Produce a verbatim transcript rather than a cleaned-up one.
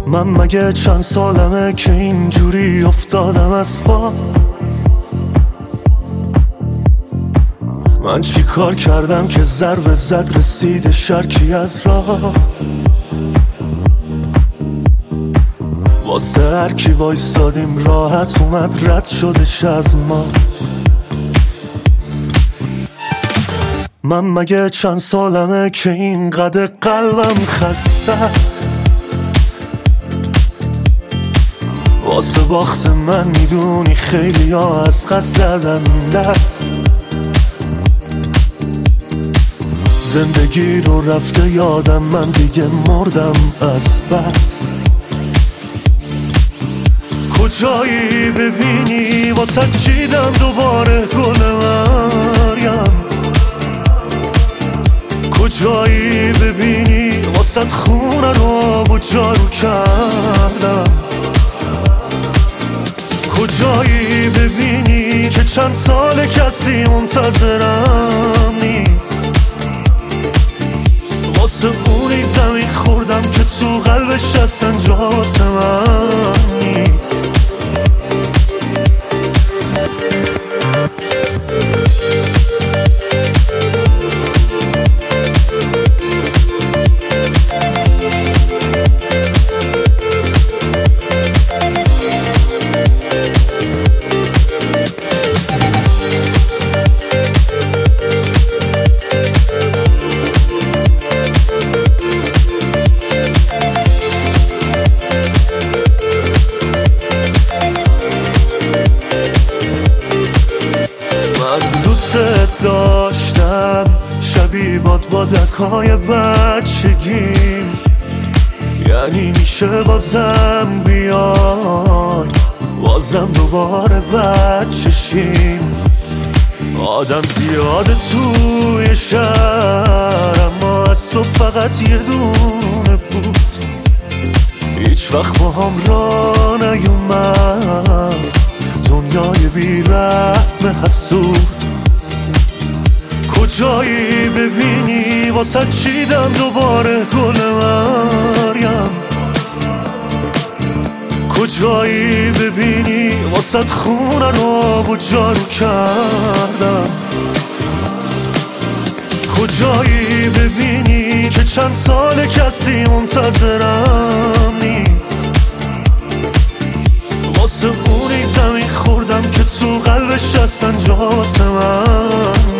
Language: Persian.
من مگه چند سالمه که اینجوری افتادم از پا؟ من چی کار کردم که ضربه زد رسید شرکی از راه؟ واسه هر کی وایسادیم راحت اومد رد شدش از ما. من مگه چند سالمه که اینقدر قلبم خسته است؟ واسه باخت من میدونی خیلی ها از قصد زدن دست. زندگی رو رفته یادم، من دیگه مردم از بس. کجایی ببینی واسه چیدم دوباره گل مریم؟ کجایی ببینی واسه خونه رو با جارو کردم؟ کجایی ببینی که چند سال کسی منتظرم نیست؟ واسه اونی زمین خوردم که تو قلبش هستن جاست من نیست. داشتم شبیه باد با دکای بچگیم، یعنی میشه بازم بیای بازم دوباره بچه شیم. آدم زیاده توی شهر اما از تو فقط یه دونه بود. هیچ وقت با هم را نیومد دنیای بی رحم حسود. کجایی ببینی واسه چیدم دوباره گل مریم؟ کجایی ببینی واسه خونه رو با جارو کردم؟ کجایی ببینی که چند سال کسی منتظرم نیست؟ واسه اونی زمین خوردم که تو قلبش هستن جاست من